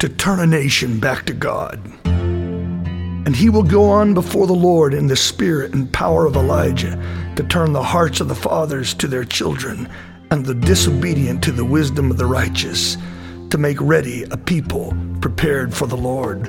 to turn a nation back to God. And he will go on before the Lord in the spirit and power of Elijah to turn the hearts of the fathers to their children and the disobedient to the wisdom of the righteous, to make ready a people prepared for the Lord.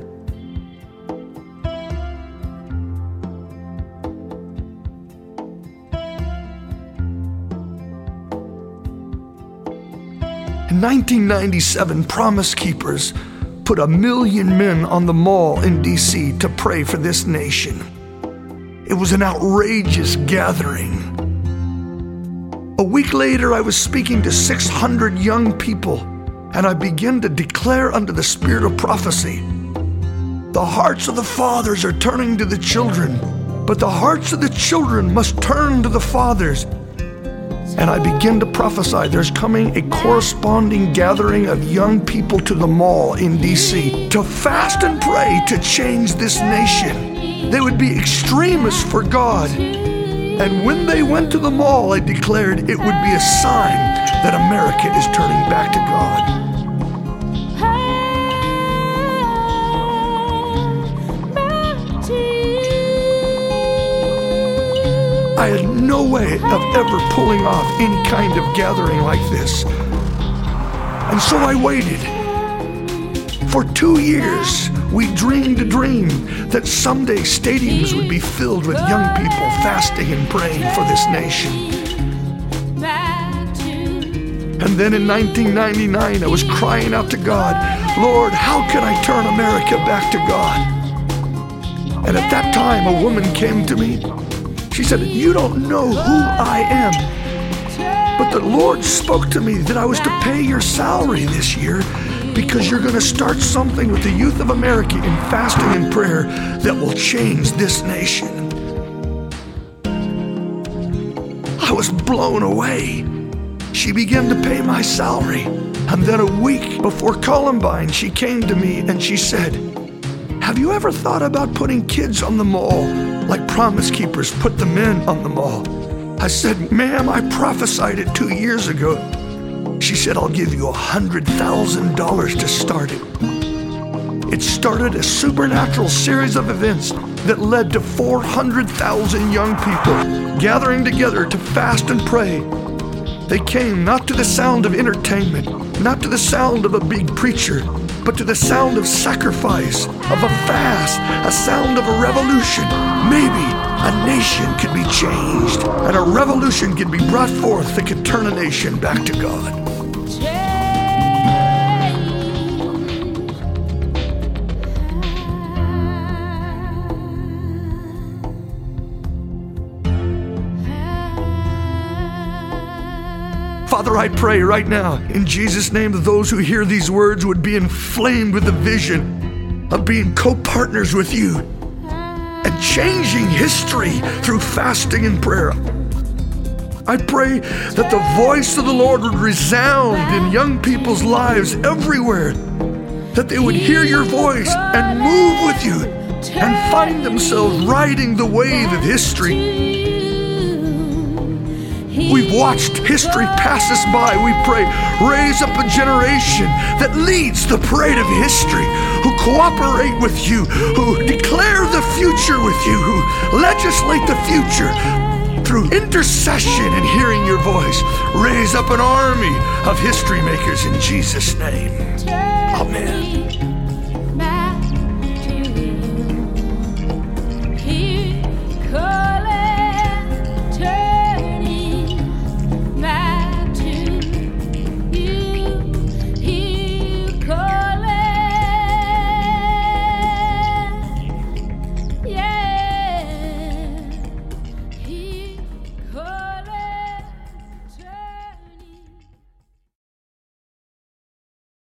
In 1997, Promise Keepers put 1 million men on the Mall in D.C. to pray for this nation. It was an outrageous gathering. A week later, I was speaking to 600 young people, and I began to declare under the spirit of prophecy, the hearts of the fathers are turning to the children, but the hearts of the children must turn to the fathers. And I begin to prophesy there's coming a corresponding gathering of young people to the Mall in D.C. to fast and pray to change this nation. They would be extremists for God. And when they went to the Mall, I declared it would be a sign that America is turning back to God. I had no way of ever pulling off any kind of gathering like this. And so I waited. For 2 years, we dreamed a dream that someday stadiums would be filled with young people fasting and praying for this nation. And then in 1999, I was crying out to God, Lord, how can I turn America back to God? And at that time, a woman came to me. She said, you don't know who I am, but the Lord spoke to me that I was to pay your salary this year because you're going to start something with the youth of America in fasting and prayer that will change this nation. I was blown away. She began to pay my salary. And then a week before Columbine, she came to me and she said, have you ever thought about putting kids on the Mall like Promise Keepers put the men on the Mall? I said, ma'am, I prophesied it 2 years ago. She said, I'll give you $100,000 to start it. It started a supernatural series of events that led to 400,000 young people gathering together to fast and pray. They came not to the sound of entertainment, not to the sound of a big preacher, but to the sound of sacrifice, of a fast, a sound of a revolution. Maybe a nation could be changed, and a revolution could be brought forth that could turn a nation back to God. Father, I pray right now, in Jesus' name, that those who hear these words would be inflamed with the vision of being co-partners with you and changing history through fasting and prayer. I pray that the voice of the Lord would resound in young people's lives everywhere, that they would hear your voice and move with you and find themselves riding the wave of history. We've watched history pass us by. We pray, raise up a generation that leads the parade of history, who cooperate with you, who declare the future with you, who legislate the future through intercession and hearing your voice. Raise up an army of history makers in Jesus' name.